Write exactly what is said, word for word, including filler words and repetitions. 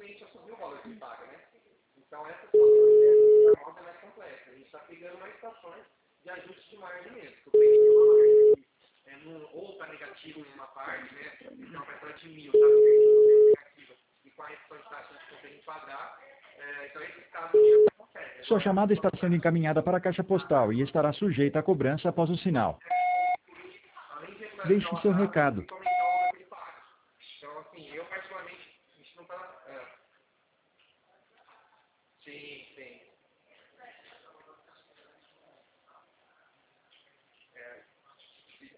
cliente assumiu o valor que ele paga, né? Então, essa situação é mais complexa. A gente está pegando mais situações de ajuste de margem mesmo. Que o cliente tem uma margem é, no, ou está negativo em uma parte, né? Então, a peça de mil está negativa e com a redução de taxa a gente consegue enquadrar. É, então, esse caso a gente consegue. Sua chamada está sendo encaminhada para a caixa postal e estará sujeita a cobrança após o sinal. Deixe seu recado. Então, assim, eu particularmente, a gente não está... É, sim.